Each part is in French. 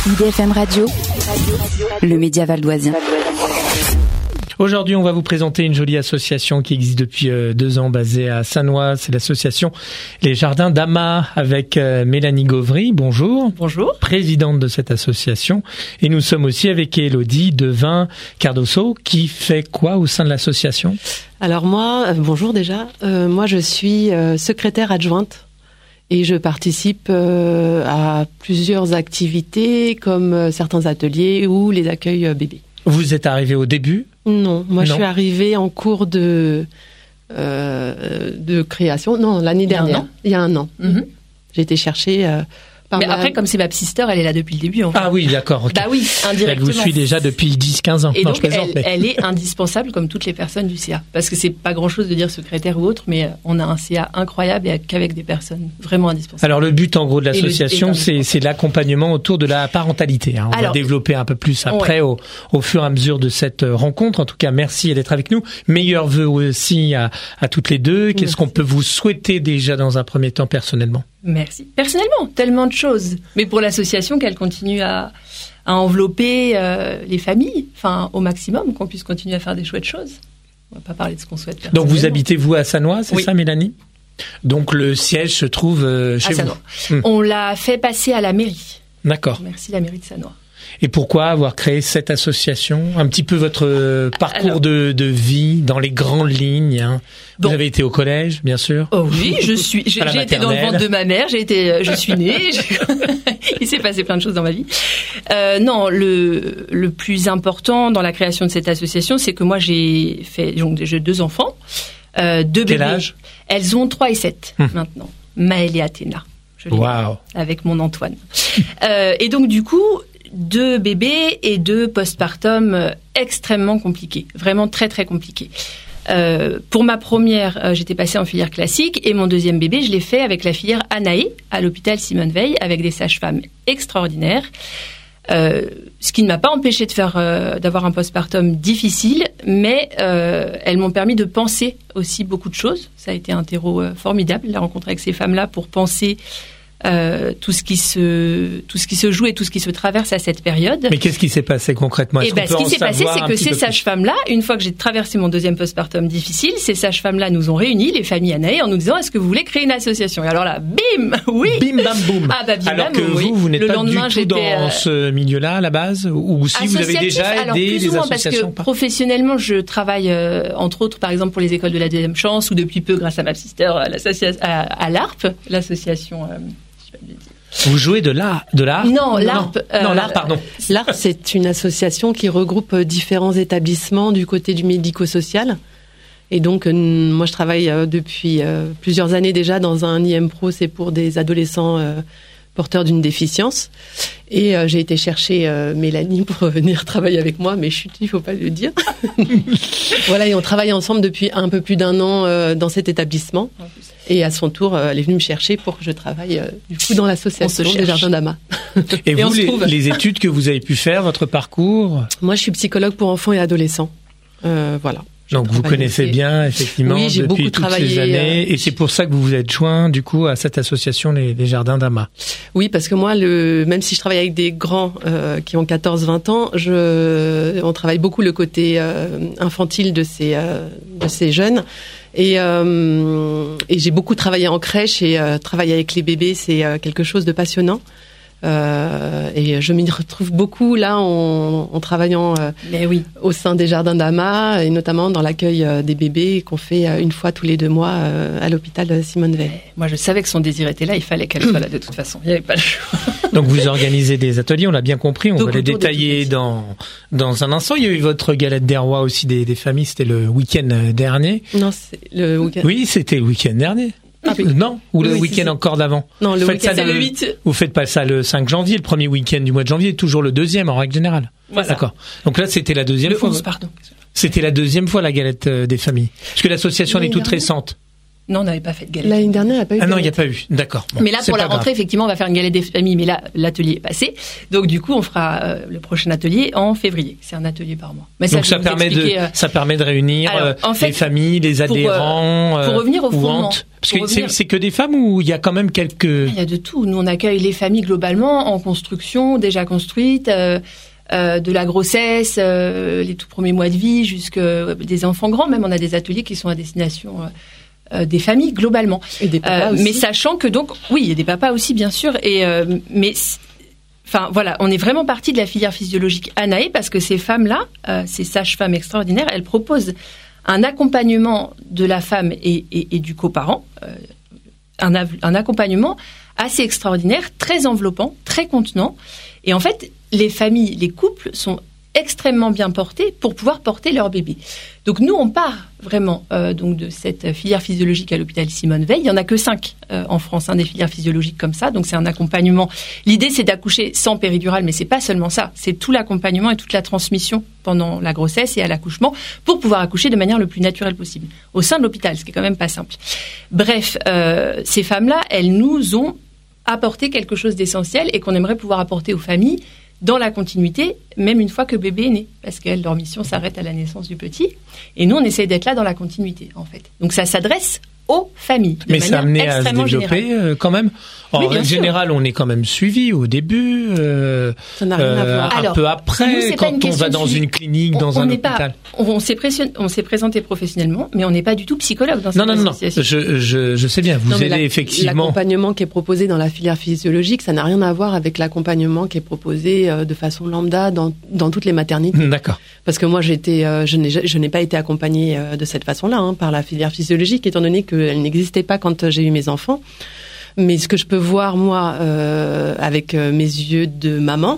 IDFM Radio, le média valdoisien. Aujourd'hui, on va vous présenter une jolie association qui existe depuis 2 ans, basée à Sannois. C'est l'association Les Jardins d'Ama avec Mélanie Gauvry. Bonjour. Bonjour. Présidente de cette association. Et nous sommes aussi avec Élodie Devin-Cardoso, qui fait quoi au sein de l'association ? Alors moi, bonjour déjà. Moi, je suis secrétaire adjointe et je participe à plusieurs activités comme certains ateliers ou les accueils bébés. Vous êtes arrivé au début ? Non, moi je suis arrivée en cours de création. Non, l'année dernière. Il y a un an. Mm-hmm. J'ai été chercher mais après, comme c'est ma petite-sœur, elle est là depuis le début. En fait. Ah oui, d'accord. Okay. Bah oui, indirectement. Elle vous suit déjà depuis 10-15 ans. Et donc, elle est indispensable comme toutes les personnes du CA. Parce que c'est pas grand-chose de dire secrétaire ou autre, mais on a un CA incroyable et qu'avec des personnes vraiment indispensables. Alors, le but, en gros, de l'association, c'est l'accompagnement autour de la parentalité. Hein. On va développer un peu plus après, au fur et à mesure de cette rencontre. En tout cas, merci d'être avec nous. Meilleurs vœux aussi à toutes les deux. Qu'est-ce qu'on peut vous souhaiter déjà dans un premier temps personnellement ? Merci. Personnellement, tellement de choses. Mais pour l'association, qu'elle continue à envelopper les familles, enfin au maximum, qu'on puisse continuer à faire des chouettes choses. On va pas parler de ce qu'on souhaite personnellement. Donc vous habitez vous à Sannois, c'est ça, Mélanie ? Donc le siège se trouve chez Sannois. On l'a fait passer à la mairie. D'accord. Merci la mairie de Sannois. Et pourquoi avoir créé cette association ? Un petit peu votre parcours de vie dans les grandes lignes. Hein. Vous avez été au collège, bien sûr. Oh oui, j'ai été dans le ventre de ma mère, je suis née. Il s'est passé plein de choses dans ma vie. Non, le plus important dans la création de cette association, c'est que moi j'ai 2 enfants, 2 bébés. Quel âge ? Elles ont 3 et 7 maintenant. Maëlle et Athéna. Wow. Avec mon Antoine. Et donc du coup, 2 bébés et 2 postpartum extrêmement compliqués, vraiment très très compliqués. Pour ma première, j'étais passée en filière classique et mon deuxième bébé, je l'ai fait avec la filière ANAE à l'hôpital Simone Veil avec des sages-femmes extraordinaires. Ce qui ne m'a pas empêché d'avoir un postpartum difficile, mais elles m'ont permis de penser aussi beaucoup de choses. Ça a été un terreau formidable, la rencontre avec ces femmes-là pour penser tout ce qui se joue et tout ce qui se traverse à cette période. Mais qu'est-ce qui s'est passé concrètement ? Ce qui s'est passé, c'est que ces sages-femmes-là, une fois que j'ai traversé mon deuxième postpartum difficile, ces sages-femmes-là nous ont réunis, les familles ANAE, en nous disant: est-ce que vous voulez créer une association ? Et alors là, bim, oui. Bim bam boum. Ah bah bim alors bam, que oui. vous n'êtes pas du tout dans ce milieu-là à la base, ou si vous avez déjà aidé des associations. Parce que professionnellement, je travaille entre autres, par exemple, pour les écoles de la deuxième chance, ou depuis peu, grâce à ma petite sœur, à l'ARP, l'association. Vous jouez de l'art ? Non, l'ARP. l'ARP, pardon. L'ARP, c'est une association qui regroupe différents établissements du côté du médico-social. Et donc, moi, je travaille depuis plusieurs années déjà dans un IMPRO, c'est pour des adolescents porteurs d'une déficience. Et j'ai été chercher Mélanie pour venir travailler avec moi, mais chut, il faut pas le dire. Voilà, et on travaille ensemble depuis un peu plus d'1 an dans cet établissement. Et à son tour, elle est venue me chercher pour que je travaille du coup dans l'association des Jardins d'Ama. Et vous, les études que vous avez pu faire, votre parcours ? Moi, je suis psychologue pour enfants et adolescents. Voilà. Donc vous connaissez bien, effectivement, oui, depuis toutes ces années. Et c'est pour ça que vous vous êtes joint, du coup, à cette association, les Jardins d'Ama. Oui, parce que moi, même si je travaille avec des grands qui ont 14-20 ans, on travaille beaucoup le côté infantile de ces jeunes. Et j'ai beaucoup travaillé en crèche et travailler avec les bébés, c'est quelque chose de passionnant. Et je m'y retrouve beaucoup là en travaillant au sein des Jardins d'Ama et notamment dans l'accueil des bébés qu'on fait une fois tous les 2 mois à l'hôpital Simone Veil. Moi, je savais que son désir était là, il fallait qu'elle soit là de toute façon. Il n'y avait pas le choix. Donc vous organisez des ateliers, on l'a bien compris, on va les détailler dans un instant. Il y a eu votre galette des rois aussi des familles, c'était le week-end dernier. Non, c'est le week-end. Oui, c'était le week-end dernier. Ah, non, ou le week-end encore d'avant. Non, le week-end, c'est le 8. Vous faites pas ça le 5 janvier, le premier week-end du mois de janvier, toujours le 2e en règle générale. Voilà. D'accord. Donc là, c'était la 2e fois. Le 11, pardon. C'était la 2e fois la galette des familles. Parce que l'association est toute récente. Non, on n'avait pas fait de galette. L'année dernière, il n'y a pas eu. Ah non, il n'y a pas eu. D'accord. Bon, mais là, pour la rentrée, effectivement, on va faire une galette des familles. Mais là, l'atelier est passé. Donc, du coup, on fera le prochain atelier en février. C'est un atelier par mois. Mais donc, ça permet de réunir les familles, les adhérents. Pour revenir au fondement. Parce que c'est que des femmes ou il y a quand même quelques. Il y a de tout. Nous, on accueille les familles globalement en construction, déjà construites. De la grossesse, les tout premiers mois de vie, jusqu'à des enfants grands. Même, on a des ateliers qui sont à destination des familles globalement. Et des papas aussi. Mais sachant que donc, oui, il y a des papas aussi bien sûr. Enfin voilà, on est vraiment parti de la filière physiologique ANAE parce que ces femmes-là, ces sages-femmes extraordinaires, elles proposent un accompagnement de la femme et du coparent, un accompagnement assez extraordinaire, très enveloppant, très contenant. Et en fait, les familles, les couples sont extrêmement bien portés pour pouvoir porter leur bébé. Donc nous, on part vraiment donc de cette filière physiologique à l'hôpital Simone Veil. Il y en a que 5 en France, des filières physiologiques comme ça. Donc c'est un accompagnement. L'idée, c'est d'accoucher sans péridurale, mais c'est pas seulement ça. C'est tout l'accompagnement et toute la transmission pendant la grossesse et à l'accouchement pour pouvoir accoucher de manière le plus naturelle possible au sein de l'hôpital, ce qui est quand même pas simple. Bref, ces femmes-là, elles nous ont apporté quelque chose d'essentiel et qu'on aimerait pouvoir apporter aux familles dans la continuité, même une fois que bébé est né, parce que leur mission s'arrête à la naissance du petit. Et nous, on essaye d'être là dans la continuité, en fait. Donc ça s'adresse aux familles, de manière extrêmement générale. Mais ça a amené à se développer quand même. Oui, en général, on est quand même suivi au début, ça n'a rien à voir. Un peu après, nous, quand on va dans une clinique, dans un hôpital. On s'est présenté professionnellement, mais on n'est pas du tout psychologue dans cette association. Non, je sais bien, vous aidez effectivement. L'accompagnement qui est proposé dans la filière physiologique, ça n'a rien à voir avec l'accompagnement qui est proposé de façon lambda dans toutes les maternités. D'accord. Parce que moi, je n'ai pas été accompagnée de cette façon-là par la filière physiologique, étant donné qu'elle n'existait pas quand j'ai eu mes enfants. Mais ce que je peux voir, moi, avec mes yeux de maman,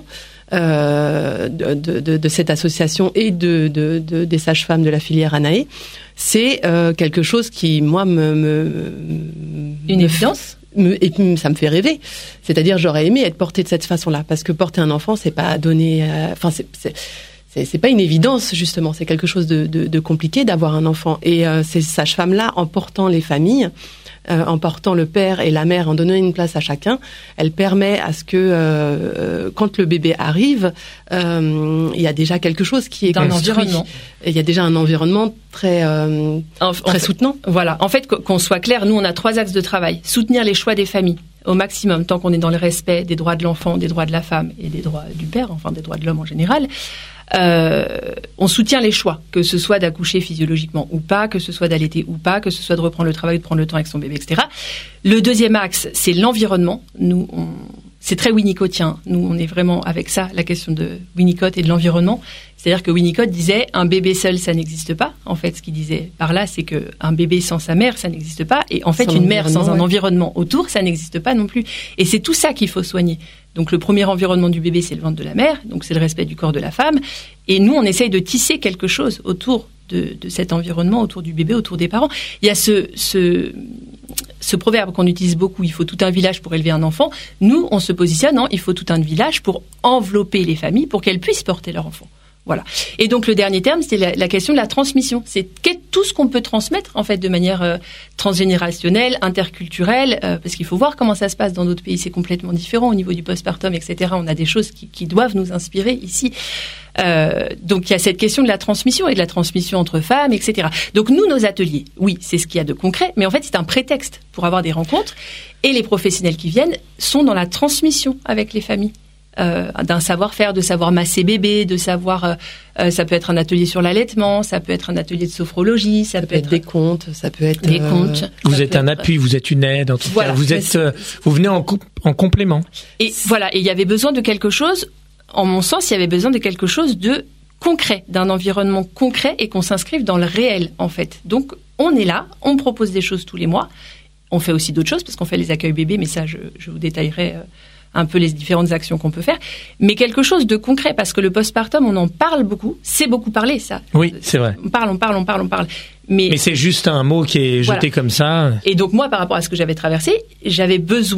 de cette association et des sages-femmes de la filière ANAE, c'est quelque chose qui, moi, une évidence. Et ça me fait rêver. C'est-à-dire, j'aurais aimé être portée de cette façon-là, parce que porter un enfant, c'est pas donné. Enfin, c'est pas une évidence, justement. C'est quelque chose de compliqué d'avoir un enfant. Et ces sages-femmes-là, en portant les familles, en portant le père et la mère, en donnant une place à chacun, elle permet à ce que quand le bébé arrive, il y a déjà quelque chose qui est construit. Il y a déjà un environnement très soutenant. Voilà. En fait, qu'on soit clair, nous on a 3 axes de travail: soutenir les choix des familles au maximum, tant qu'on est dans le respect des droits de l'enfant, des droits de la femme et des droits du père, enfin des droits de l'homme en général. On soutient les choix, que ce soit d'accoucher physiologiquement ou pas, que ce soit d'allaiter ou pas, que ce soit de reprendre le travail, de prendre le temps avec son bébé, etc. Le deuxième axe, c'est l'environnement. Nous, c'est très winnicottien. Nous, on est vraiment avec ça, la question de Winnicott et de l'environnement. C'est-à-dire que Winnicott disait un bébé seul, ça n'existe pas. En fait, ce qu'il disait par là, c'est que un bébé sans sa mère, ça n'existe pas. Et en fait, une mère sans un environnement autour, ça n'existe pas non plus. Et c'est tout ça qu'il faut soigner. Donc, le premier environnement du bébé, c'est le ventre de la mère. Donc, c'est le respect du corps de la femme. Et nous, on essaye de tisser quelque chose autour de cet environnement, autour du bébé, autour des parents. Il y a ce proverbe qu'on utilise beaucoup: il faut tout un village pour élever un enfant. Nous, on se positionne il faut tout un village pour envelopper les familles, pour qu'elles puissent porter leur enfant. Voilà. Et donc le dernier terme, c'est la question de la transmission. C'est tout ce qu'on peut transmettre en fait de manière transgénérationnelle, interculturelle, parce qu'il faut voir comment ça se passe dans d'autres pays. C'est complètement différent au niveau du postpartum, etc. On a des choses qui doivent nous inspirer ici. Donc il y a cette question de la transmission et de la transmission entre femmes, etc. Donc nous, nos ateliers, oui, c'est ce qu'il y a de concret, mais en fait c'est un prétexte pour avoir des rencontres. Et les professionnels qui viennent sont dans la transmission avec les familles. D'un savoir-faire, de savoir masser bébé, de savoir, ça peut être un atelier sur l'allaitement, ça peut être un atelier de sophrologie, ça peut être des contes, ça peut être des contes. Vous êtes un appui, vous êtes une aide, en tout cas, vous venez en complément. Et voilà, et il y avait besoin de quelque chose, en mon sens, il y avait besoin de quelque chose de concret, d'un environnement concret et qu'on s'inscrive dans le réel, en fait. Donc, on est là, on propose des choses tous les mois. On fait aussi d'autres choses parce qu'on fait les accueils bébés, mais ça, je vous détaillerai un peu les différentes actions qu'on peut faire, mais quelque chose de concret, parce que le postpartum, on en parle beaucoup, c'est beaucoup parlé, ça. Oui, c'est vrai. On parle. Mais c'est juste un mot qui est jeté comme ça. Et donc moi, par rapport à ce que j'avais traversé, j'avais besoin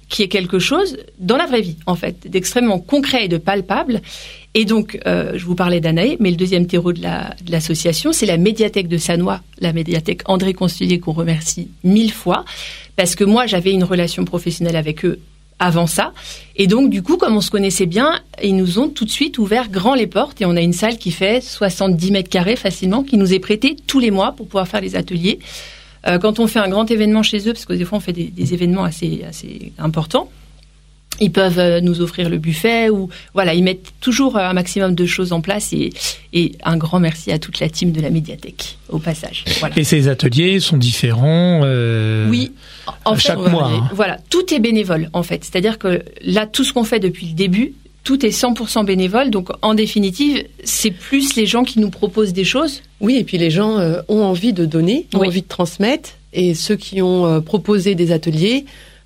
qui est quelque chose dans la vraie vie, en fait, d'extrêmement concret et de palpable. Et donc, je vous parlais d'Anaé, mais le deuxième terreau de l'association, c'est la médiathèque de Sannois, la médiathèque André Constulier, qu'on remercie 1000 fois, parce que moi, j'avais une relation professionnelle avec eux avant ça. Et donc, du coup, comme on se connaissait bien, ils nous ont tout de suite ouvert grand les portes, et on a une salle qui fait 70 mètres carrés facilement, qui nous est prêtée tous les mois pour pouvoir faire les ateliers. Quand on fait un grand événement chez eux, parce que des fois on fait des événements assez importants, ils peuvent nous offrir le buffet ou voilà, ils mettent toujours un maximum de choses en place et un grand merci à toute la team de la médiathèque au passage. Voilà. Et ces ateliers sont différents oui, en fait, chaque mois. Voilà, tout est bénévole en fait. C'est-à-dire que là, tout ce qu'on fait depuis le début, tout est 100% bénévole. Donc en définitive, c'est plus les gens qui nous proposent des choses. Oui, et puis les gens ont envie de donner, ont envie de transmettre, et ceux qui ont proposé des ateliers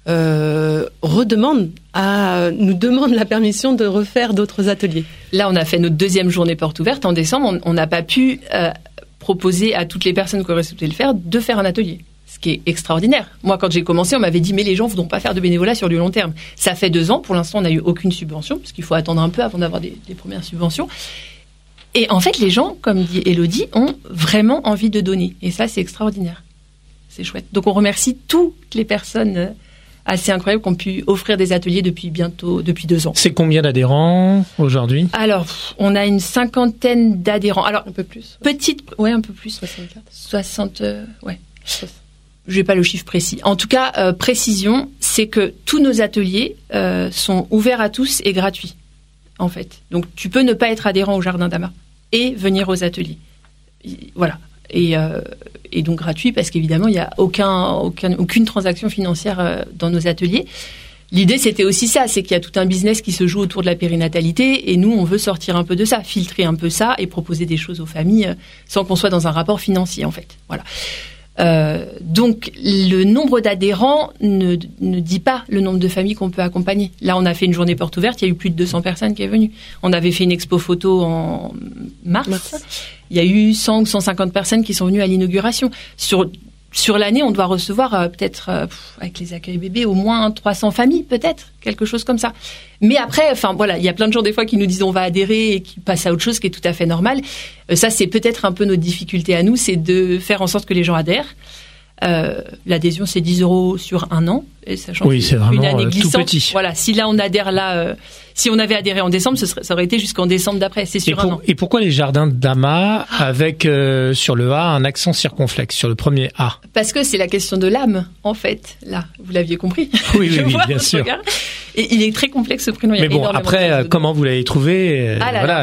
nous demandent la permission de refaire d'autres ateliers. Là, on a fait notre deuxième journée porte ouverte en décembre. On n'a pas pu proposer à toutes les personnes qui auraient souhaité le faire de faire un atelier. Ce qui est extraordinaire. Moi, quand j'ai commencé, on m'avait dit mais les gens ne voudront pas faire de bénévolat sur du long terme. Ça fait 2 ans. Pour l'instant, on n'a eu aucune subvention, parce qu'il faut attendre un peu avant d'avoir des premières subventions. Et en fait, les gens, comme dit Élodie, ont vraiment envie de donner. Et ça, c'est extraordinaire. C'est chouette. Donc, on remercie toutes les personnes assez incroyables qui ont pu offrir des ateliers depuis 2 ans. C'est combien d'adhérents aujourd'hui ? Alors, on a une 50aine d'adhérents. Alors, un peu plus. Un peu plus. 64. 60, ouais. Je n'ai pas le chiffre précis. En tout cas, précision, c'est que tous nos ateliers sont ouverts à tous et gratuits, en fait. Donc, tu peux ne pas être adhérent au Jardin d'Ama et venir aux ateliers. Voilà. Et donc gratuit, parce qu'évidemment, il n'y a aucune transaction financière dans nos ateliers. L'idée, c'était aussi ça, c'est qu'il y a tout un business qui se joue autour de la périnatalité, et nous, on veut sortir un peu de ça, filtrer un peu ça et proposer des choses aux familles sans qu'on soit dans un rapport financier, en fait. Voilà. Donc, le nombre d'adhérents ne dit pas le nombre de familles qu'on peut accompagner. Là, on a fait une journée porte ouverte, il y a eu plus de 200 personnes qui sont venues. On avait fait une expo photo en mars. Il y a eu 100 ou 150 personnes qui sont venues à l'inauguration. Sur l'année, on doit recevoir peut-être, avec les accueils bébés, au moins 300 familles, peut-être, quelque chose comme ça. Mais après, enfin voilà, il y a plein de gens des fois qui nous disent on va adhérer et qui passent à autre chose, qui est tout à fait normal. Ça, c'est peut-être un peu notre difficulté à nous, c'est de faire en sorte que les gens adhèrent. L'adhésion, c'est 10 € sur 1 an, et sachant oui, c'est vraiment une année glissante. Tout petit. Voilà, si là on adhère si on avait adhéré en décembre, ça aurait été jusqu'en décembre d'après, c'est sur 1 an. Et pourquoi les jardins d'Ama avec sur le A un accent circonflexe sur le premier A ? Parce que c'est la question de l'âme, en fait. Là, vous l'aviez compris. Oui, bien sûr. Regard. Et il est très complexe ce prénom. Mais bon, après, comment vous l'avez trouvé voilà.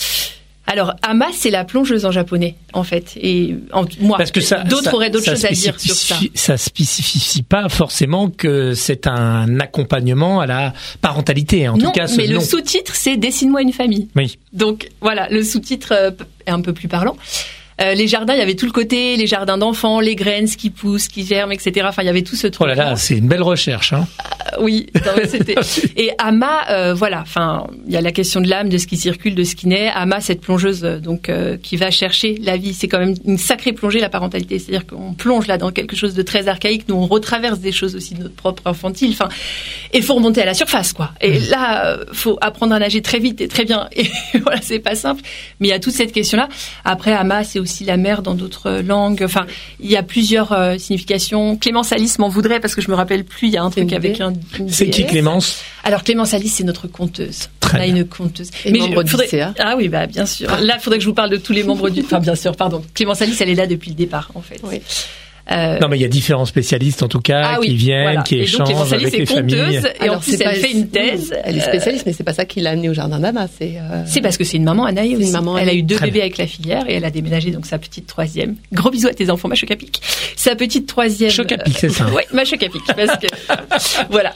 Alors, Ama, c'est la plongeuse en japonais, en fait. Et moi, parce que d'autres auraient d'autres choses à dire sur ça. Ça spécifie pas forcément que c'est un accompagnement à la parentalité. En tout cas, mais le sous-titre, c'est « Dessine-moi une famille ». Oui. Donc, voilà, le sous-titre est un peu plus parlant. Les jardins, il y avait tout le côté, les jardins d'enfants, les graines, ce qui pousse, qui germent, etc. Enfin, il y avait tout ce truc. Oh là là, c'est une belle recherche, hein. Oui, c'était. Et Ama, voilà. Enfin, il y a la question de l'âme, de ce qui circule, de ce qui naît. Ama, cette plongeuse, donc, qui va chercher la vie. C'est quand même une sacrée plongée, la parentalité. C'est-à-dire qu'on plonge là dans quelque chose de très archaïque. Nous, on retraverse des choses aussi de notre propre infantile. Enfin, et faut remonter à la surface, quoi. Et là, faut apprendre à nager très vite et très bien. Et voilà, c'est pas simple. Mais il y a toute cette question-là. Après, Ama, c'est aussi la mer dans d'autres langues. Enfin, il y a plusieurs significations. Clémence Alice m'en voudrait parce que je me rappelle plus. Il y a un truc avec un. C'est qui Clémence ? Alors Clémence Alice, c'est notre conteuse. Très bien. On a une conteuse. Et membre du CA. Ah oui, bah bien sûr. Là, il faudrait que je vous parle de tous les membres du. Enfin, bien sûr, pardon. Clémence Alice, elle est là depuis le départ, en fait. Oui. Non, mais il y a différents spécialistes, en tout cas, qui viennent, qui échangent avec les familles. Et en plus, elle fait une thèse. Elle est spécialiste, mais c'est pas ça qui l'a amenée au Jardin d'Ama. C'est parce que c'est une maman, Anaï aussi. Elle a eu 2 bébés avec la filière et elle a déménagé, donc sa petite 3e. Gros bisous à tes enfants, ma choc-à-pic. Sa petite 3e. Choc-à-pic, c'est ça. Oui, ma choc-à-pic. Parce que, voilà.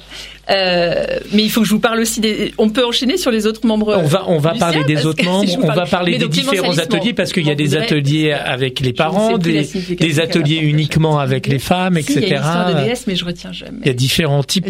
Mais il faut que je vous parle aussi on peut enchaîner sur les autres membres. On va parler des autres membres, on va parler des différents ateliers parce qu'il y a des ateliers avec les parents, des ateliers uniquement avec les femmes, etc. Il y a l'histoire de DS, mais je retiens jamais. Il y a différents types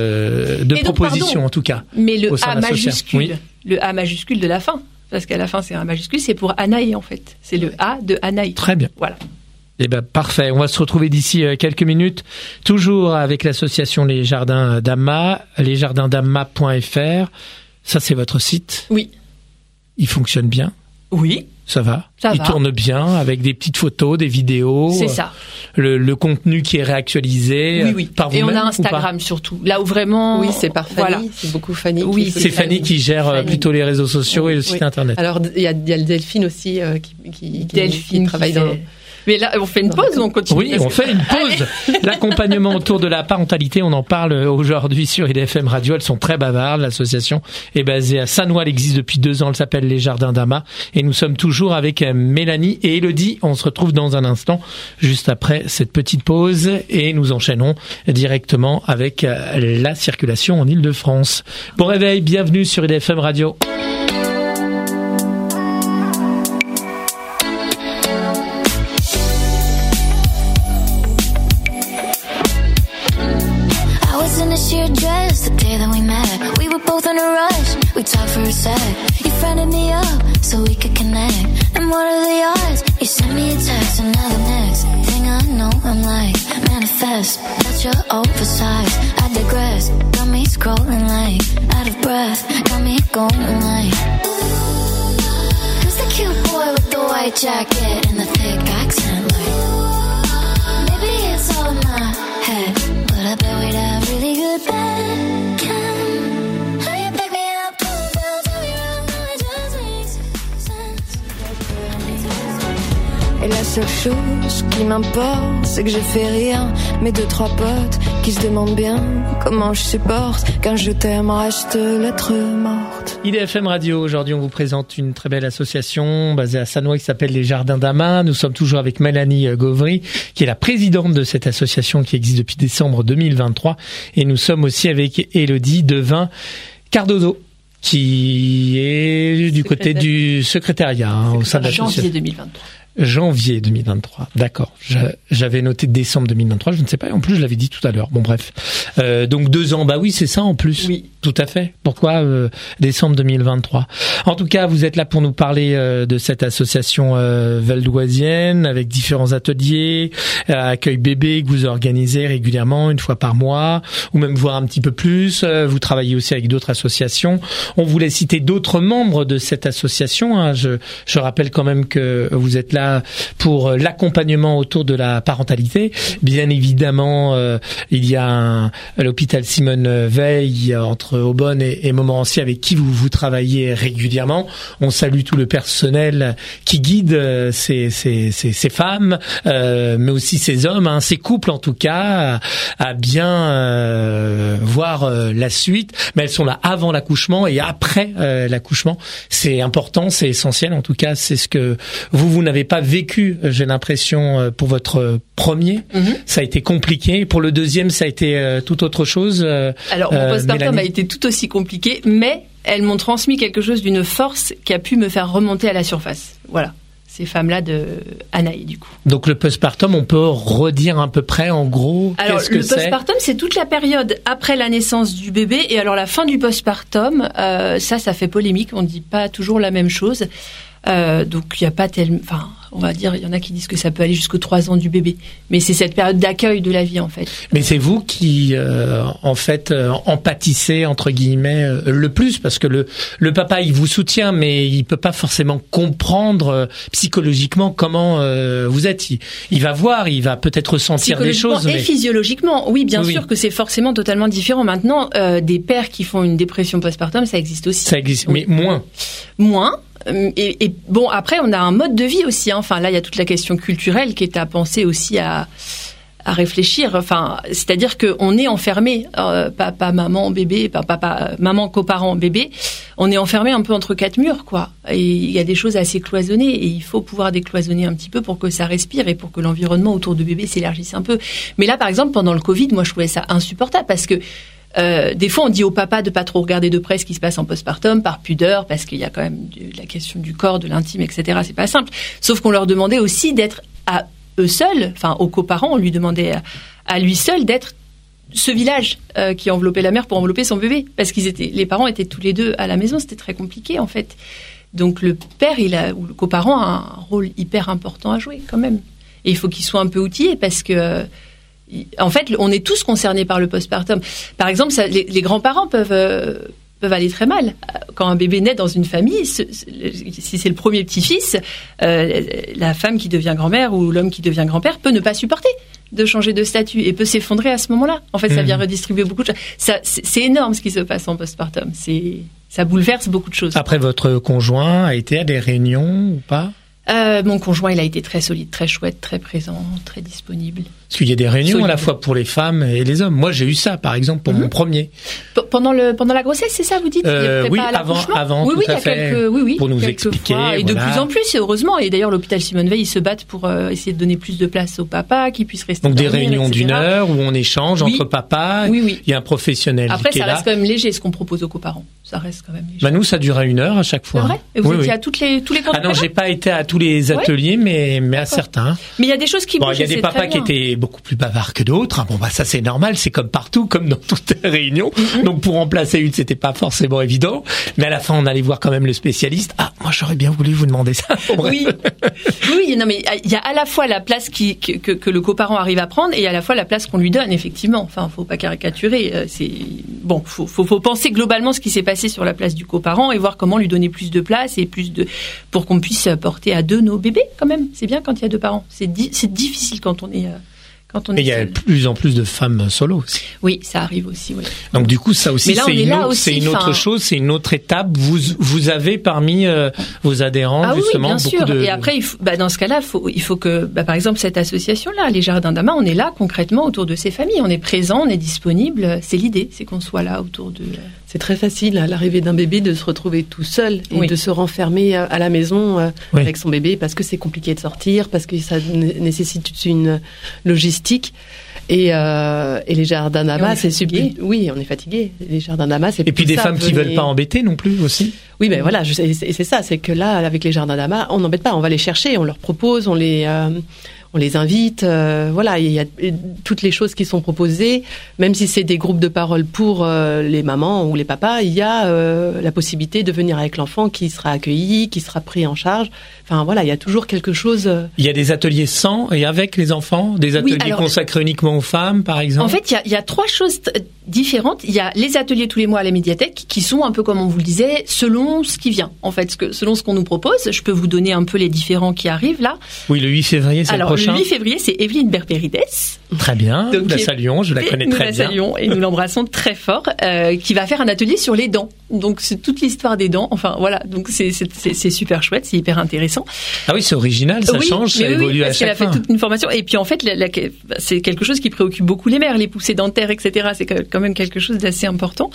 de propositions, en tout cas. Mais le A majuscule, le A majuscule de la fin, parce qu'à la fin c'est un majuscule, c'est pour Anaï en fait. C'est le A de Anaï. Très bien. Voilà. Eh ben parfait, on va se retrouver d'ici quelques minutes, toujours avec l'association Les Jardins d'Amma, lesjardindamma.fr. Ça, c'est votre site? Oui. Il fonctionne bien? Oui. Ça va? Il tourne bien, avec des petites photos, des vidéos. C'est ça. Le contenu qui est réactualisé. Oui. Par vous-même. Et on a Instagram surtout. Là où vraiment. Oui, c'est par Fanny. Voilà. C'est beaucoup Fanny. Oui, c'est Fanny qui gère plutôt les réseaux sociaux et le site internet. Alors, il y a Delphine aussi qui travaille dans. Mais là, on fait une pause ou on continue? Oui, on fait une pause. L'accompagnement autour de la parentalité, on en parle aujourd'hui sur IDFM Radio. Elles sont très bavardes. L'association est basée à Sannois. Elle existe depuis 2 ans. Elle s'appelle Les Jardins d'Amma. Et nous sommes toujours avec Mélanie et Elodie. On se retrouve dans un instant, juste après cette petite pause. Et nous enchaînerons directement avec la circulation en Ile-de-France. Bon réveil, bienvenue sur IDFM Radio. The day that we met, we were both in a rush. We talked for a sec. You friended me up so we could connect. And what are the odds? You sent me a text, and now the next thing I know, I'm like, manifest. But you're oversized. I digress. Got me scrolling like out of breath. Got me going like, who's the cute boy with the white jacket and the thick accent? Like, maybe it's all in my head, but I bet we'd have really good bed. Et la seule chose qui m'importe, c'est que j'ai fait rien. Mes 2-3 potes qui se demandent bien comment je supporte quand je t'aime reste lettre morte. IDFM Radio, aujourd'hui on vous présente une très belle association basée à Sannois qui s'appelle Les Jardins d'Amma. Nous sommes toujours avec Mélanie Gauvry qui est la présidente de cette association qui existe depuis décembre 2023. Et nous sommes aussi avec Elodie Devin-Cardozo, qui est du côté du secrétariat au sein de l'association. Janvier 2023. Janvier 2023, d'accord. J'avais noté décembre 2023, je ne sais pas, en plus je l'avais dit tout à l'heure. Bon bref, donc 2 ans, bah oui c'est ça en plus. Oui. Tout à fait. Pourquoi décembre 2023? En tout cas, vous êtes là pour nous parler de cette association valdoisienne avec différents ateliers, accueil bébé que vous organisez régulièrement, 1 fois par mois, ou même voire un petit peu plus. Vous travaillez aussi avec d'autres associations. On voulait citer d'autres membres de cette association. Hein. Je rappelle quand même que vous êtes là pour l'accompagnement autour de la parentalité. Bien évidemment, il y a l'hôpital Simone Veil entre Aubonne et Montmorency avec qui vous travaillez régulièrement. On salue tout le personnel qui guide ces femmes, mais aussi ces hommes, hein, ces couples en tout cas, à bien voir la suite. Mais elles sont là avant l'accouchement et après l'accouchement. C'est important, c'est essentiel. En tout cas, c'est ce que vous n'avez pas vécu, j'ai l'impression, pour votre premier. Ça a été compliqué. Pour le deuxième, ça a été tout autre chose. Alors, mon postpartum a été tout aussi compliqué, mais elles m'ont transmis quelque chose d'une force qui a pu me faire remonter à la surface. Voilà. Ces femmes-là de Anaï, du coup. Donc, le postpartum, on peut redire à peu près, en gros, alors, qu'est-ce que c'est? Alors, le postpartum, c'est toute la période après la naissance du bébé. Et alors, la fin du postpartum, ça fait polémique. On ne dit pas toujours la même chose. Donc, il n'y a pas tellement... Enfin, on va dire, il y en a qui disent que ça peut aller jusqu'aux 3 ans du bébé. Mais c'est cette période d'accueil de la vie, en fait. Mais c'est vous qui, en fait, en pâtissez, entre guillemets, le plus. Parce que le papa, il vous soutient, mais il peut pas forcément comprendre psychologiquement comment vous êtes. Il va voir, il va peut-être ressentir des choses. Et physiologiquement, oui, bien sûr que c'est forcément totalement différent. Maintenant, des pères qui font une dépression postpartum, ça existe aussi. Ça existe, mais moins. Moins. Et bon, après, on a un mode de vie aussi. Hein. Enfin, là, il y a toute la question culturelle qui est à penser aussi à réfléchir. Enfin, c'est-à-dire qu'on est enfermé, papa, maman, bébé, papa, maman, coparent, bébé. On est enfermé un peu entre 4 murs, quoi. Et il y a des choses assez cloisonnées et il faut pouvoir décloisonner un petit peu pour que ça respire et pour que l'environnement autour de bébé s'élargisse un peu. Mais là, par exemple, pendant le Covid, moi, je trouvais ça insupportable parce que des fois, on dit au papa de pas trop regarder de près ce qui se passe en postpartum, par pudeur, parce qu'il y a quand même la question du corps, de l'intime, etc. C'est pas simple. Sauf qu'on leur demandait aussi d'être à eux seuls, enfin aux coparents, on lui demandait à lui seul d'être ce village qui enveloppait la mère pour envelopper son bébé, parce les parents étaient tous les deux à la maison, c'était très compliqué en fait. Donc le père, ou le coparent a un rôle hyper important à jouer quand même. Et il faut qu'ils soient un peu outillés parce que, en fait, on est tous concernés par le postpartum. Par exemple, les grands-parents peuvent aller très mal. Quand un bébé naît dans une famille, si c'est le premier petit-fils, la femme qui devient grand-mère ou l'homme qui devient grand-père peut ne pas supporter de changer de statut et peut s'effondrer à ce moment-là. En fait, ça vient redistribuer beaucoup de choses. C'est énorme ce qui se passe en postpartum. Ça bouleverse beaucoup de choses. Après, votre conjoint a été à des réunions ou pas ? Mon conjoint, il a été très solide, très chouette, très présent, très disponible. Parce qu'il y a des réunions à la fois pour les femmes et les hommes. Moi, j'ai eu ça, par exemple, pour mon premier. Pendant la grossesse, c'est ça, vous dites? Oui, avant, tout à fait. Pour nous expliquer. Fois, et de plus en plus, et heureusement. Et d'ailleurs, l'hôpital Simone Veil, ils se battent pour essayer de donner plus de place au papa, qui puisse rester. Donc des réunions d'1 heure où on échange entre papas. Oui. Il y a un professionnel. Après, qui est là. Ça reste quand même léger ce qu'on propose aux coparents. Ça reste quand même léger. Nous, ça dure 1 heure à chaque fois. C'est vrai? Et vous étiez à tous les cours? Ah non, j'ai pas été à tous les ateliers, mais à certains. Mais il y a des choses qui bougent. Il y a des papas qui étaient beaucoup plus bavards que d'autres. Ça c'est normal, c'est comme partout, comme dans toutes les réunions. Donc pour remplacer une, c'était pas forcément évident. Mais à la fin, on allait voir quand même le spécialiste. Ah, moi j'aurais bien voulu vous demander ça. Oui, non mais il y a à la fois la place que le coparent arrive à prendre et à la fois la place qu'on lui donne, effectivement. Enfin, faut pas caricaturer. Faut penser globalement ce qui s'est passé sur la place du coparent et voir comment lui donner plus de place et pour qu'on puisse porter à 2 nos bébés quand même. C'est bien quand il y a 2 parents. C'est difficile quand on est Et il y a de plus en plus de femmes solo aussi. Oui, ça arrive aussi, oui. Donc du coup, ça aussi, c'est une autre chose, c'est une autre étape. Vous avez parmi vos adhérents justement bien sûr. Et après, dans ce cas-là, il faut que, par exemple, cette association-là, les Jardins d'Ama, on est là concrètement autour de ces familles. On est présent, on est disponible. C'est l'idée, c'est qu'on soit là autour de. C'est très facile à l'arrivée d'un bébé de se retrouver tout seul et de se renfermer à la maison avec son bébé parce que c'est compliqué de sortir, parce que ça nécessite une logistique. Et les Jardins d'Ama, c'est super. Oui, on est fatigué. Les Jardins d'Ama, c'est. Et puis des femmes qui veulent pas embêter non plus aussi. Oui, ben voilà, c'est ça, c'est que là, avec les Jardins d'Ama, on n'embête pas, on va les chercher, on leur propose, on les invite, voilà, il y a toutes les choses qui sont proposées, même si c'est des groupes de parole pour les mamans ou les papas, il y a la possibilité de venir avec l'enfant qui sera accueilli, qui sera pris en charge. Enfin voilà, il y a toujours quelque chose. Il y a des ateliers sans et avec les enfants, des ateliers consacrés uniquement aux femmes, par exemple. En fait, il y a 3 choses différentes. Il y a les ateliers tous les mois à la médiathèque qui sont un peu comme on vous le disait, selon ce qui vient. En fait, selon ce qu'on nous propose, je peux vous donner un peu les différents qui arrivent là. Oui, le 8 février, c'est le prochain. Le 8 février, c'est Evelyne Berberides. Très bien. Donc, nous la saluons, je la connais très bien. Nous la saluons et nous l'embrassons très fort, qui va faire un atelier sur les dents. Donc, c'est toute l'histoire des dents. Enfin, voilà. Donc, c'est super chouette, c'est hyper intéressant. Ah oui, c'est original, ça change, ça évolue à chaque fois. Elle a fait toute une formation. Et puis, en fait, c'est quelque chose qui préoccupe beaucoup les mères, les poussées dentaires, etc. C'est quand même quelque chose d'assez important.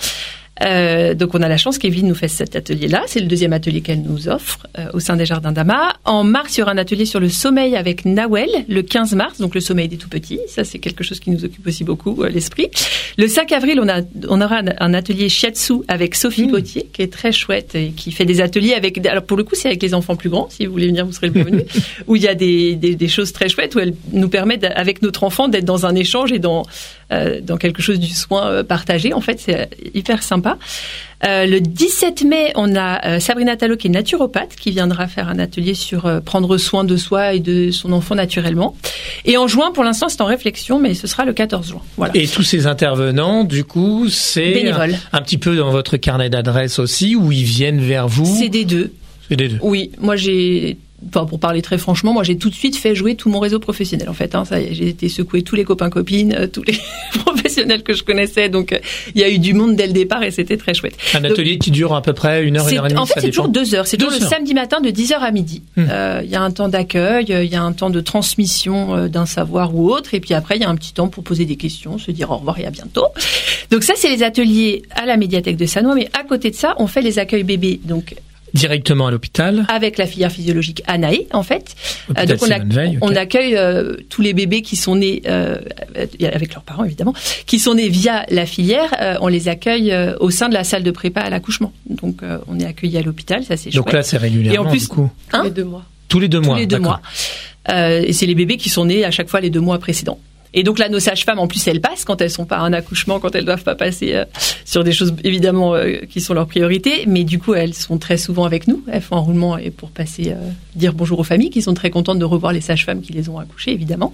Donc on a la chance qu'Evelyne nous fasse cet atelier-là. C'est le 2e atelier qu'elle nous offre au sein des Jardins d'Ama. En mars, il y aura un atelier sur le sommeil avec Nawel, le 15 mars, donc le sommeil des tout-petits. Ça, c'est quelque chose qui nous occupe aussi beaucoup l'esprit. Le 5 avril, on aura un atelier shiatsu avec Sophie Gauthier, qui est très chouette et qui fait des ateliers avec... Alors pour le coup, c'est avec les enfants plus grands. Si vous voulez venir, vous serez le bienvenu. Où il y a des choses très chouettes, où elle nous permet, avec notre enfant, d'être dans un échange et dans quelque chose du soin partagé. En fait, c'est hyper sympa. Le 17 mai, on a Sabrina Talot qui est naturopathe qui viendra faire un atelier sur prendre soin de soi et de son enfant naturellement. Et en juin, pour l'instant, c'est en réflexion, mais ce sera le 14 juin. Voilà. Et tous ces intervenants, du coup, c'est bénévoles. Un petit peu dans votre carnet d'adresses aussi, où ils viennent vers vous. C'est des deux. Oui, moi pour parler très franchement, moi j'ai tout de suite fait jouer tout mon réseau professionnel en fait. Ça y est, j'ai été secouer tous les copains-copines, tous les professionnels que je connaissais. Donc il y a eu du monde dès le départ et c'était très chouette. Un atelier qui dure à peu près 1 heure, 1 heure et demie. En fait, c'est toujours 2 heures. C'est toujours le samedi matin de 10h à midi. Il y a un temps d'accueil, il y a un temps de transmission d'un savoir ou autre, et puis après il y a un petit temps pour poser des questions, se dire au revoir et à bientôt. Donc ça, c'est les ateliers à la médiathèque de Sannois, mais à côté de ça, on fait les accueils bébés. Donc directement à l'hôpital avec la filière physiologique Anaé en fait. Donc on accueille tous les bébés qui sont nés avec leurs parents évidemment, qui sont nés via la filière, on les accueille au sein de la salle de prépa à l'accouchement. Donc on est accueillis à l'hôpital, ça c'est chouette. Donc là c'est régulièrement. Et en plus, du coup tous les 2 mois. Tous les 2 mois. Tous les 2 mois. Et c'est les bébés qui sont nés à chaque fois les 2 mois précédents. Et donc là, nos sages-femmes, en plus, elles passent quand elles sont pas à un accouchement, quand elles doivent pas passer sur des choses évidemment qui sont leurs priorités. Mais du coup, elles sont très souvent avec nous. Elles font un roulement et pour passer dire bonjour aux familles, qui sont très contentes de revoir les sages-femmes qui les ont accouchées, évidemment.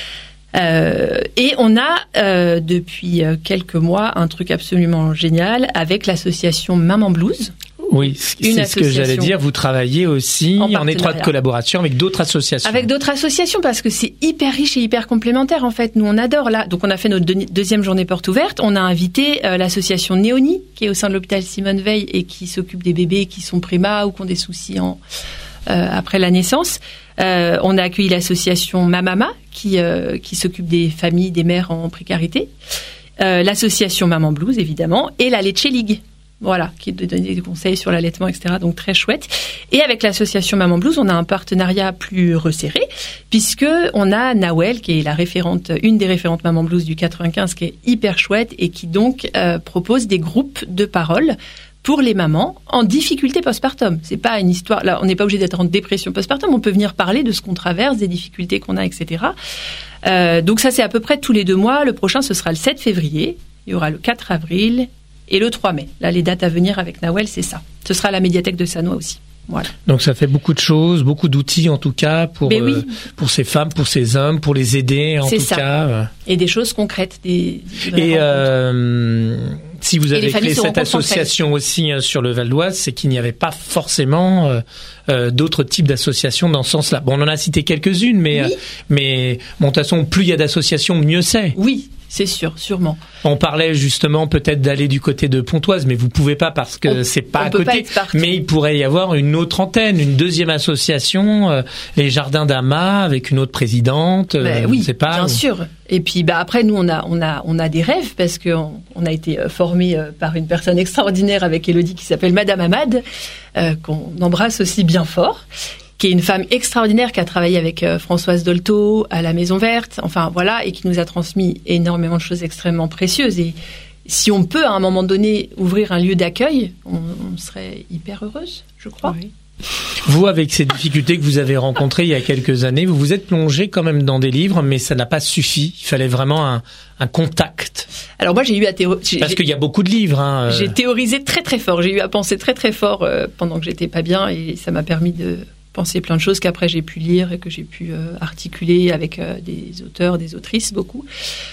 Et on a depuis quelques mois un truc absolument génial avec l'association Maman Blues. Oui, c'est ce que j'allais dire. Vous travaillez aussi en étroite collaboration avec d'autres associations. Avec d'autres associations, parce que c'est hyper riche et hyper complémentaire, en fait. Nous, on adore. Là, donc, on a fait notre deuxième journée porte ouverte. On a invité l'association Néoni, qui est au sein de l'hôpital Simone Veil et qui s'occupe des bébés qui sont préma ou qui ont des soucis après la naissance. On a accueilli l'association Mamama, qui s'occupe des familles, des mères en précarité. L'association Maman Blues, évidemment, et la Leche League. Voilà, qui donne des conseils sur l'allaitement, etc. Donc très chouette. Et avec l'association Maman Blues, on a un partenariat plus resserré, puisque on a Nawel, qui est une des référentes Maman Blues du 95, qui est hyper chouette et qui donc propose des groupes de parole pour les mamans en difficulté postpartum. C'est pas une histoire. Là, on n'est pas obligé d'être en dépression postpartum. On peut venir parler de ce qu'on traverse, des difficultés qu'on a, etc. Donc ça, c'est à peu près tous les 2 mois. Le prochain, ce sera le 7 février. Il y aura le 4 avril. Et le 3 mai. Là, les dates à venir avec Nawel, c'est ça. Ce sera à la médiathèque de Sannois aussi. Voilà. Donc ça fait beaucoup de choses, beaucoup d'outils en tout cas pour ces femmes, pour ces hommes, pour les aider en tout cas. Et des choses concrètes. Si vous avez créé cette association aussi sur le Val d'Oise, c'est qu'il n'y avait pas forcément d'autres types d'associations dans ce sens-là. Bon, on en a cité quelques-unes, mais de toute façon, plus il y a d'associations, mieux c'est. Oui. C'est sûr, sûrement. On parlait justement peut-être d'aller du côté de Pontoise, mais vous pouvez pas parce que c'est pas à côté. Mais il pourrait y avoir une autre antenne, une deuxième association, les Jardins d'Ama avec une autre présidente. Oui, c'est pas. Bien sûr. Et puis après nous on a des rêves parce que on a été formés par une personne extraordinaire avec Élodie qui s'appelle Madame Hamad, qu'on embrasse aussi bien fort, qui est une femme extraordinaire qui a travaillé avec Françoise Dolto à la Maison Verte, enfin voilà, et qui nous a transmis énormément de choses extrêmement précieuses. Et si on peut à un moment donné ouvrir un lieu d'accueil, on serait hyper heureuse, je crois. Oui. Vous, avec ces difficultés que vous avez rencontrées il y a quelques années, vous vous êtes plongé quand même dans des livres, mais ça n'a pas suffi. Il fallait vraiment un contact. Alors moi, j'ai eu à théoriser. Parce qu'il y a beaucoup de livres. J'ai théorisé très très fort. J'ai eu à penser très très fort pendant que j'étais pas bien, et ça m'a permis de penser plein de choses qu'après j'ai pu lire et que j'ai pu articuler avec des auteurs, des autrices, beaucoup.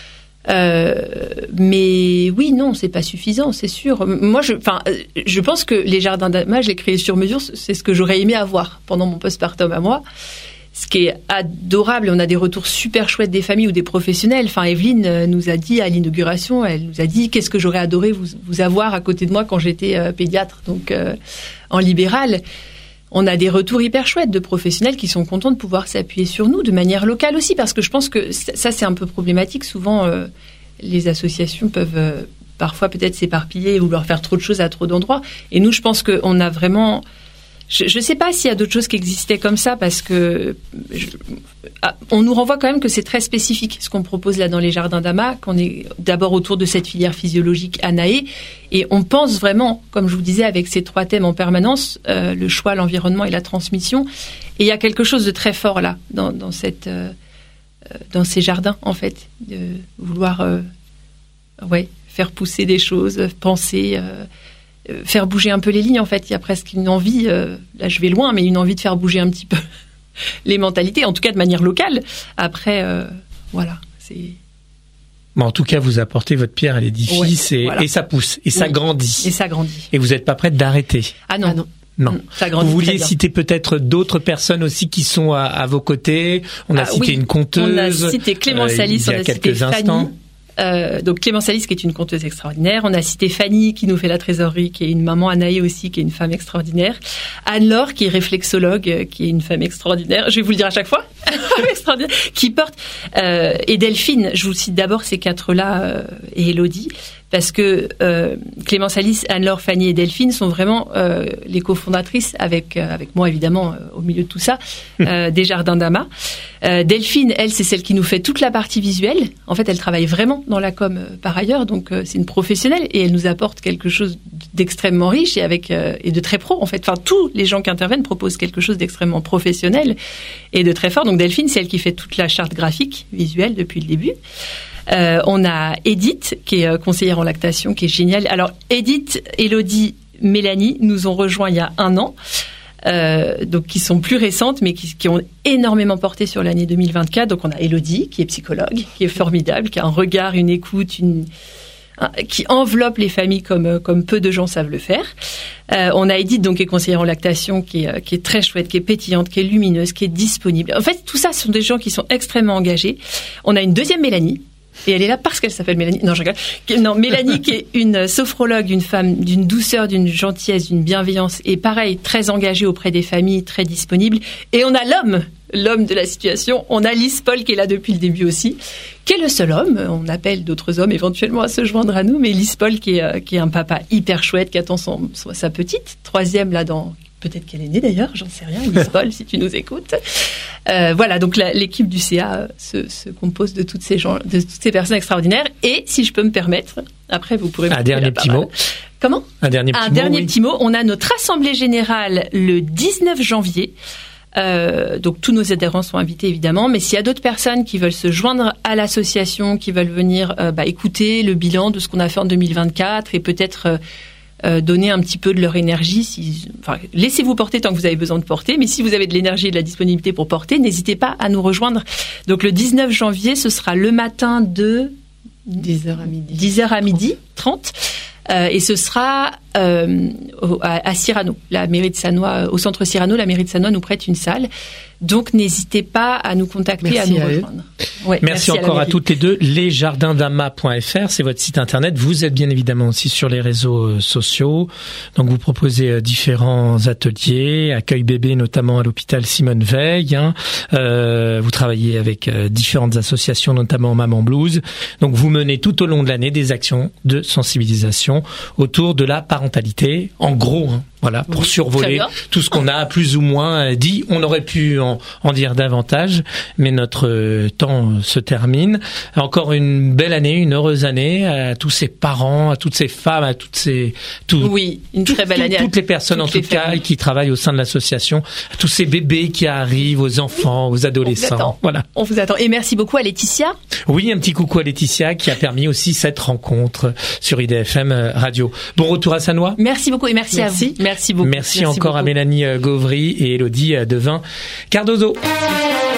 Mais oui, non, c'est pas suffisant, c'est sûr. Moi, je pense que les Jardins d'Ama, je l'ai créé sur mesure, c'est ce que j'aurais aimé avoir pendant mon postpartum à moi. Ce qui est adorable, et on a des retours super chouettes des familles ou des professionnels. Enfin, Evelyne nous a dit à l'inauguration, elle nous a dit qu'est-ce que j'aurais adoré vous avoir à côté de moi quand j'étais pédiatre, donc en libéral. On a des retours hyper chouettes de professionnels qui sont contents de pouvoir s'appuyer sur nous de manière locale aussi, parce que je pense que ça, c'est un peu problématique. Souvent, les associations peuvent parfois peut-être s'éparpiller ou vouloir faire trop de choses à trop d'endroits. Et nous, je pense qu'on a vraiment... Je ne sais pas s'il y a d'autres choses qui existaient comme ça, parce que on nous renvoie quand même que c'est très spécifique ce qu'on propose là dans les Jardins d'Ama, qu'on est d'abord autour de cette filière physiologique ANAE, et on pense vraiment, comme je vous disais, avec ces 3 thèmes en permanence, le choix, l'environnement et la transmission. Et il y a quelque chose de très fort là dans ces jardins, en fait, de vouloir faire pousser des choses, penser. Faire bouger un peu les lignes, en fait. Il y a presque une envie, là je vais loin, mais une envie de faire bouger un petit peu les mentalités, en tout cas de manière locale. Après, voilà, c'est... Bon, en tout cas, vous apportez votre pierre à l'édifice, et ça pousse, et ça grandit. Et ça grandit. Et vous n'êtes pas prête d'arrêter. Ah non. Non. Ça grandit. Vous vouliez citer peut-être d'autres personnes aussi qui sont à vos côtés. On a cité une conteuse. On a cité Clémence Alice, on a cité Fanny. Donc Clémence Alice, qui est une conteuse extraordinaire. On a cité Fanny, qui nous fait la trésorerie, qui est une maman, Anaï aussi, qui est une femme extraordinaire. Anne-Laure, qui est réflexologue, qui est une femme extraordinaire. Je vais vous le dire à chaque fois. extraordinaire. Qui porte... et Delphine, je vous cite d'abord ces 4-là, et Élodie, parce que Clémence Alice, Anne-Laure, Fanny et Delphine sont vraiment les cofondatrices avec moi évidemment au milieu de tout ça des Jardins d'Ama. Delphine, elle, c'est celle qui nous fait toute la partie visuelle. En fait, elle travaille vraiment dans la com par ailleurs, donc c'est une professionnelle et elle nous apporte quelque chose d'extrêmement riche et de très pro en fait. Enfin, tous les gens qui interviennent proposent quelque chose d'extrêmement professionnel et de très fort. Donc Delphine, c'est elle qui fait toute la charte graphique visuelle depuis le début. On a Edith, qui est conseillère en lactation, qui est géniale. Alors Edith, Élodie, Mélanie nous ont rejoints il y a 1 an. Donc qui sont plus récentes, mais qui ont énormément porté sur l'année 2024. Donc on a Élodie, qui est psychologue, qui est formidable, qui a un regard, une écoute, qui enveloppe les familles comme peu de gens savent le faire. On a Edith, donc qui est conseillère en lactation, qui est très chouette, qui est pétillante, qui est lumineuse, qui est disponible. En fait, tout ça, ce sont des gens qui sont extrêmement engagés. On a une deuxième Mélanie. Et elle est là parce qu'elle s'appelle Mélanie. Non, je rigole. Non, Mélanie, qui est une sophrologue, une femme d'une douceur, d'une gentillesse, d'une bienveillance, et pareil, très engagée auprès des familles, très disponible. Et on a l'homme de la situation. On a Lise Paul qui est là depuis le début aussi, qui est le seul homme. On appelle d'autres hommes éventuellement à se joindre à nous, mais Lise Paul qui est un papa hyper chouette, qui attend sa petite, 3e là dans... Peut-être qu'elle est née d'ailleurs, j'en sais rien. Lise Paul, si tu nous écoutes. Voilà, donc l'équipe du CA se compose de toutes ces personnes extraordinaires. Et si je peux me permettre, après vous pourrez... Un dernier petit mot. Comment ? Un dernier petit mot. On a notre assemblée générale le 19 janvier. Donc tous nos adhérents sont invités évidemment, mais s'il y a d'autres personnes qui veulent se joindre à l'association, qui veulent venir écouter le bilan de ce qu'on a fait en 2024 et peut-être... donner un petit peu de leur énergie. Laissez-vous porter tant que vous avez besoin de porter, mais si vous avez de l'énergie et de la disponibilité pour porter, n'hésitez pas à nous rejoindre. Donc le 19 janvier, ce sera le matin de 10h à midi. 10h à midi 30. Et ce sera à Cyrano, la mairie de Sannois, au centre Cyrano, la mairie de Sannois nous prête une salle. Donc n'hésitez pas à nous contacter, à nous rejoindre. Ouais, merci encore à toutes les deux. Lesjardindama.fr, c'est votre site internet. Vous êtes bien évidemment aussi sur les réseaux sociaux. Donc vous proposez différents ateliers, accueil bébé notamment à l'hôpital Simone Veil. Vous travaillez avec différentes associations, notamment Maman Blues. Donc vous menez tout au long de l'année des actions de sensibilisation autour de la parentalité. En gros, voilà, pour survoler tout ce qu'on a plus ou moins dit. On aurait pu en dire davantage, mais notre temps se termine. Encore une belle année, une heureuse année à tous ces parents, à toutes ces femmes, à toutes ces... très belle année. Toutes les personnes en tout cas qui travaillent au sein de l'association, à tous ces bébés qui arrivent, aux enfants, aux adolescents. On vous attend. Et merci beaucoup à Laetitia. Oui, un petit coucou à Laetitia qui a permis aussi cette rencontre sur IDFM Radio. Bon retour à Sannois. Merci beaucoup et merci à vous. Merci beaucoup. Merci encore à Mélanie Gauvry et Élodie Devin Cardozo. Merci.